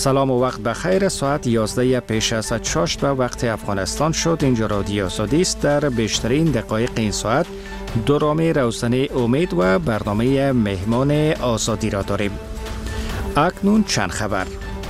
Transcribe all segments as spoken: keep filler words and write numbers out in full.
سلام و وقت بخیر. ساعت یازده پیش از شش به وقت افغانستان شد. اینجا رادیو آزادی است. در بیشترین دقایق این ساعت دورامه روزانه امید و برنامه مهمان آزادی را داریم. اکنون چند خبر.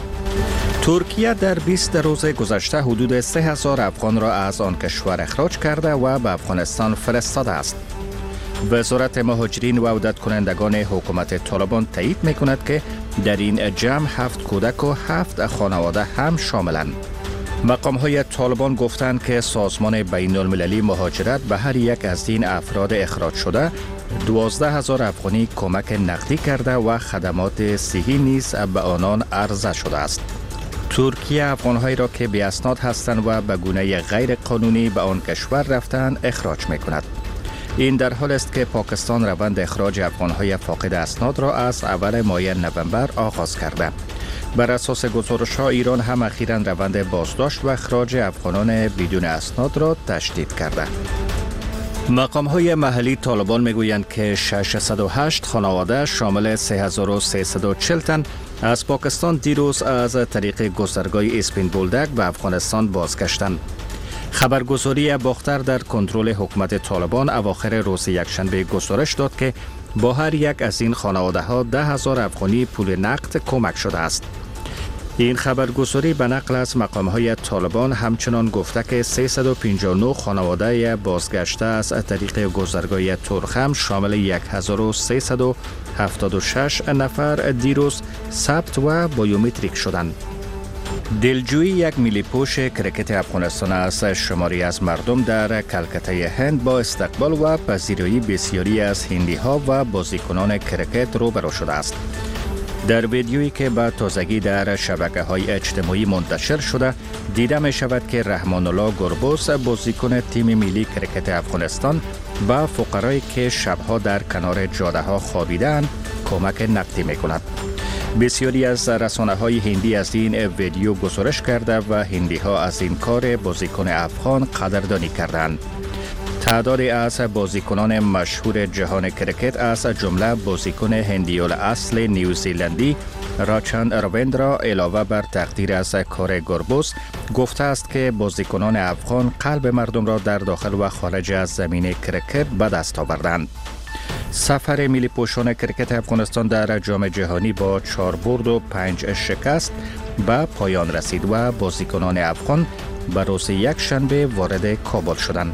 ترکیه در بیست روز گذشته حدود سه هزار افغان را از آن کشور اخراج کرده و به افغانستان فرستاده است. وزارت مهاجرین و عودت کنندگان حکومت طالبان تایید می کند که در این جمع هفت کودک و هفت خانواده هم شاملند. مقام های طالبان گفتند که سازمان بین المللی مهاجرت به هر یک از این افراد اخراج شده دوازده هزار افغانی کمک نقدی کرده و خدمات صحی نیز به آنان عرضه شده است. ترکیه افغانهایی را که بی اسناد هستند و به گونه غیر قانونی به آن کشور رفتند اخراج می کند. این در حال است که پاکستان روند اخراج افغانهای فاقد اسناد را از اول ماه نوامبر آغاز کرده. بر اساس گزارش‌ها ایران هم اخیراً روند بازداشت و اخراج افغانان بدون اسناد را تشدید کرده. مقام‌های محلی طالبان میگویند که ششصد و هشت خانواده شامل سه هزار و سیصد و چهل تن از پاکستان دیروز از طریق گذرگاه اسپین بولدک به افغانستان بازگشتند. خبرگزاری باختر در کنترل حکومت طالبان اواخر روز یکشنبه گزارش داد که با هر یک از این خانواده ها ده هزار افغانی پول نقد کمک شده است. این خبرگزاری به نقل از مقام های طالبان همچنان گفته که سیصد و پنجاه و نه خانواده بازگشته از طریق گذرگاه ترخم شامل یک هزار و سیصد و هفتاد و شش نفر دیروز ثبت و بایومتریک شدند. دلجویی یک ملی پوش کرکت افغانستان از شماری از مردم در کلکته هند با استقبال و پذیرایی بسیاری از هندی ها و بازیکنان کرکت روبرو شده است. در ویدیویی که به تازگی در شبکه های اجتماعی منتشر شده دیده می شود که رحمان الله گربوس بازیکن تیم ملی کرکت افغانستان با فقرایی که شبها در کنار جاده ها خوابیدند کمک نقدی می کند. بسیاری از رسانه های هندی از این ویدیو گزارش کرده و هندی ها از این کار بازیکن افغان قدردانی کردند. تعدادی از بازیکنان مشهور جهان کرکت از جمله بازیکن هندیول اصل نیوزیلندی راچان رویندرا علاوه بر تقدیر از کار گربوس گفته است که بازیکنان افغان قلب مردم را در داخل و خارج از زمین کرکت به دست آوردند. سفر ملی پوشان کرکت افغانستان در جام جهانی با چهار برد و پنج شکست به پایان رسید و بازیکنان افغان به روز یک شنبه وارد کابل شدند.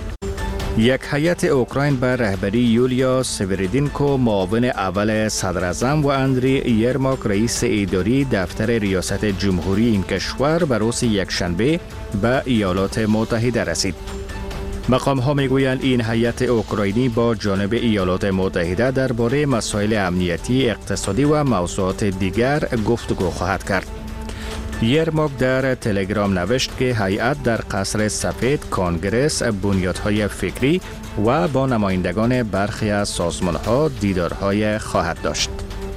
یک هیئت اوکراین به رهبری یولیا سویردینکو معاون اول صدر اعظم و اندری یرماک رئیس اداری دفتر ریاست جمهوری این کشور به روز یک شنبه به ایالات متحده رسید. مقام ها میگویند این هیئت اوکراینی با جانب ایالات متحده درباره مسائل امنیتی، اقتصادی و موضوعات دیگر گفتگو خواهد کرد. یرماک در تلگرام نوشت که هیئت در قصر سفید کنگرس، بنیادهای فکری و با نمایندگان برخی از سازمان‌ها دیدارهای خواهد داشت.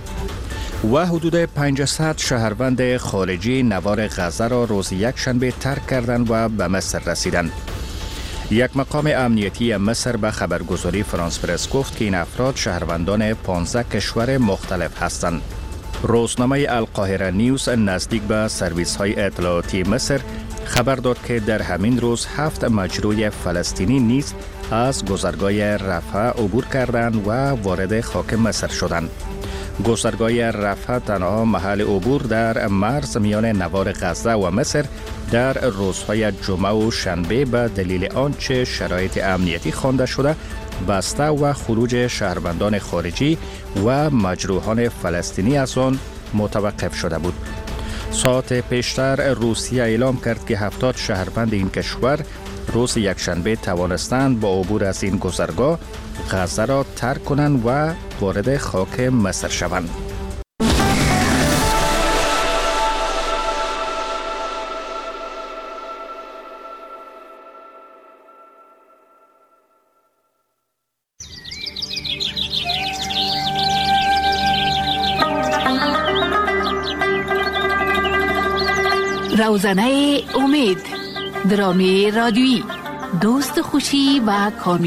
و حدود پانصد شهروند خارجی نوار غزه را روز یک شنبه ترک کردند و به مصر رسیدند. یک مقام امنیتی مصر به خبرگزاری فرانس پرس گفت که این افراد شهروندان پانزده کشور مختلف هستند. روزنامه القاهره نیوز نزدیک به سرویس های اطلاعاتی مصر خبر داد که در همین روز هفت مجروح فلسطینی نیز از گذرگاه رفح عبور کردند و وارد خاک مصر شدند. گذرگاه رفح تنها محل عبور در مرز میان نوار غزه و مصر در روزهای جمعه و شنبه به دلیل آنچه شرایط امنیتی خوانده شده بسته و خروج شهروندان خارجی و مجروحان فلسطینی از آن متوقف شده بود. ساعت پیشتر روسیه اعلام کرد که هفتاد شهروند این کشور روز یکشنبه توانستند با عبور از این گذرگاه غزه را ترک کنند و وارد خاک مصر شوند. روزنه امید، درامی رادیویی، دوست خوشی و کامیابی.